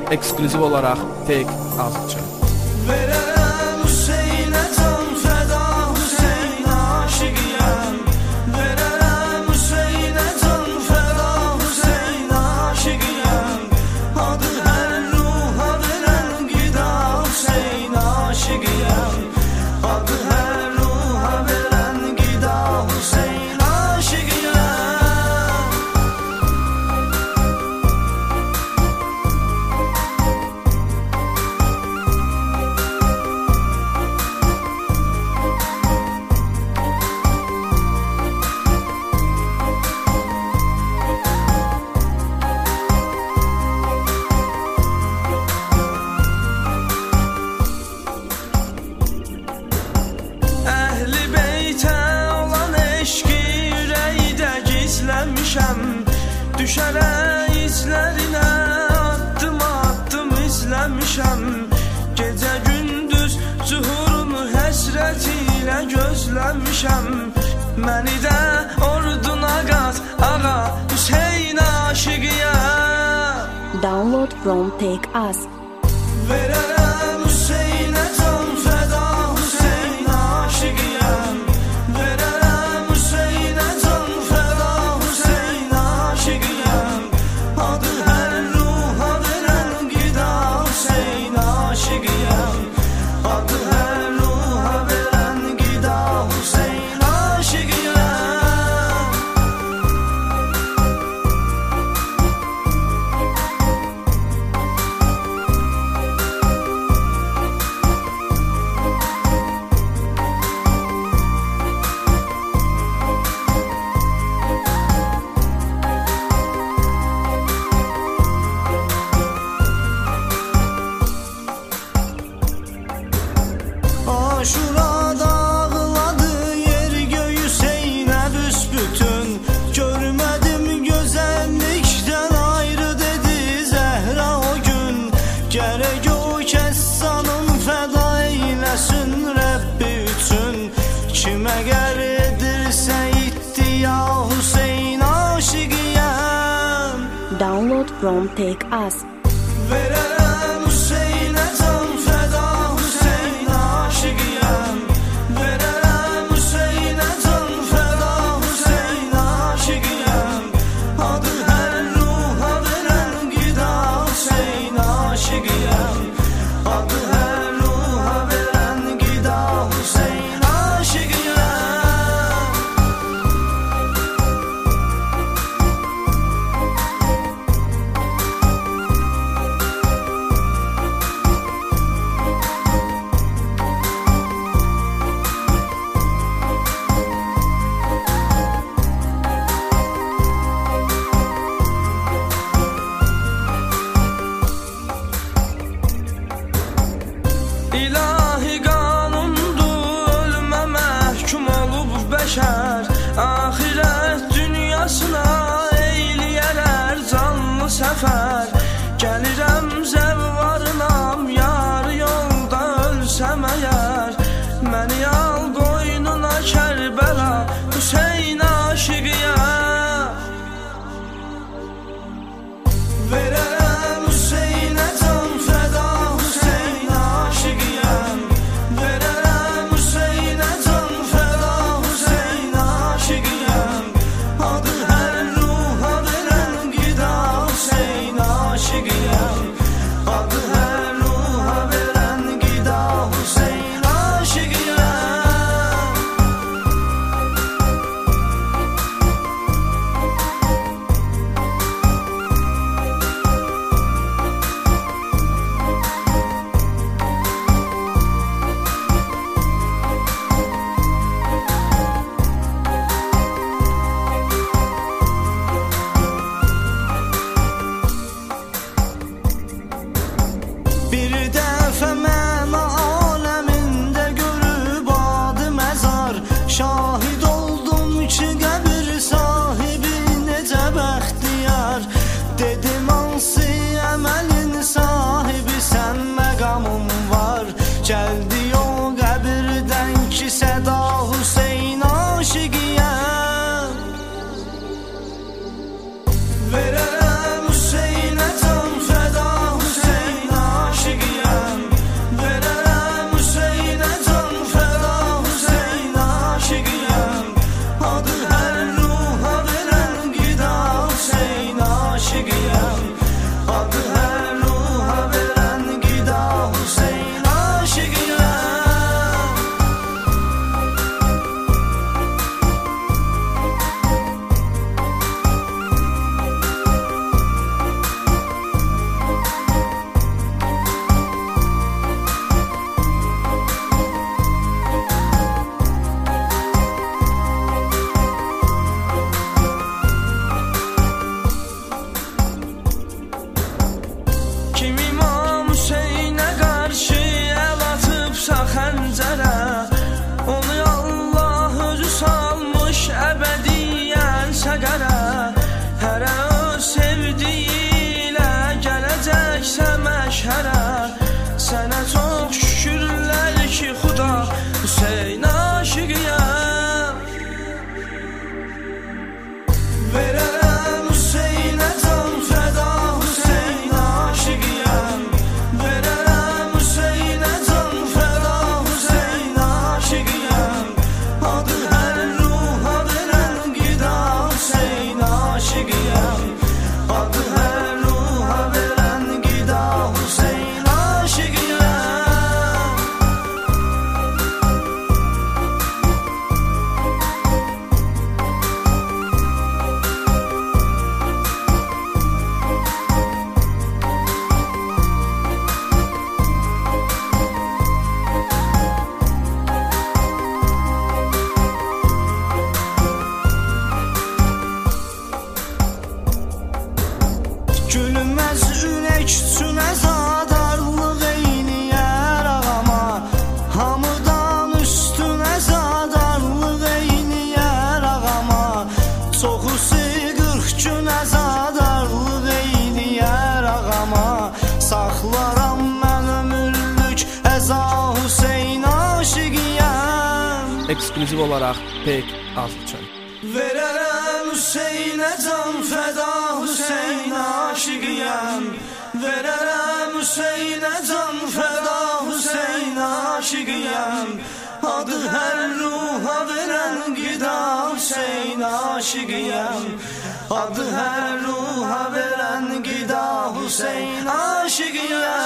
ekskluziv olaraq Take Us üçün. Verərəm Hüseynə can fəda, Hüseyn aşiqiyəm. Verərəm Hüseynə can fəda, Hüseyn aşiqiyəm. Adı hər ruha verən qida, Hüseyn aşiqiyəm. Adı hər ruha verən qida, Hüseyn aşiqiyəm. Əhli beytə olan eşqi ürəkdə gizləmişəm. Düşərək izlərinə addım izləmişəm. Gecə gündüz zuhurunu həsrət ilə gözləmişəm. Məni də orduna qat, ağa Hüseyn aşiqiyəm. Download from Take Us. Verərəm Hüseynə can fəda, Hüseyn aşiqiyəm. Verərəm Hüseynə can fəda, Hüseyn aşiqiyəm. Adı hər ruha verən qida, Hüseyn aşiqiyəm. Adı hər ruha verən qida, Hüseyn aşiqiyəm. Aşura dağladı yer göy Hüseynə büsbütün. Görmədim gözəllikdən ayrı dedi Zəhra o gün. Gərək o kəssanın fəda eyləsin Rəbbi üçün. Kimə qər edirsə iddia Hüseyn aşiqiyəm. Download from Take Us. Verərəm Hüseynə can fəda, Hüseyn aşiqiyəm. Verərəm Hüseynə can fəda, Hüseyn aşiqiyəm. Adı hər ruha verən qida, Hüseyn aşiqiyəm. Adı hər ruha verən qida, Hüseyn aşiqiyəm. ekskluziv olaraq Pek Az üçün. Verərəm Hüseynə can fəda Hüseyn aşiqiyəm. Verərəm Hüseynə can fəda Hüseyn aşiqiyəm. Adı hər ruha verən qida Hüseyn aşiqiyəm. Adı hər ruha verən qida Hüseyn aşiqiyəm.